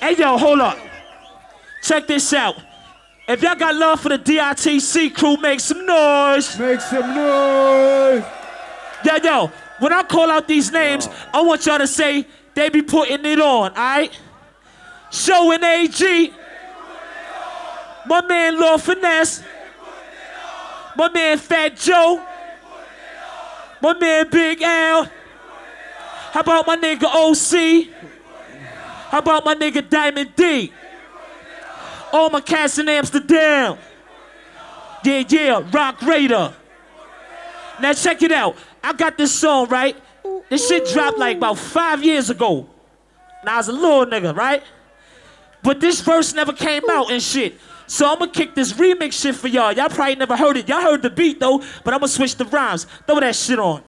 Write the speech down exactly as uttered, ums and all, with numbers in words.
Hey, yo, hold up. Check this out. If y'all got love for the D I T C crew, make some noise. Make some noise. Yo, yo, when I call out these names, oh. I want y'all to say they be putting it on, all right? Showing A G. My man Lord Finesse. My man Fat Joe. My man Big Al. How about my nigga O C? How about my nigga Diamond D? All my cats in Amsterdam. Yeah, yeah, Rock Raider. Now check it out. I got this song, right? This shit dropped like about five years ago. Now I was a little nigga, right? But this verse never came out and shit. So I'm gonna kick this remix shit for y'all. Y'all probably never heard it. Y'all heard the beat though, but I'm gonna switch the rhymes. Throw that shit on.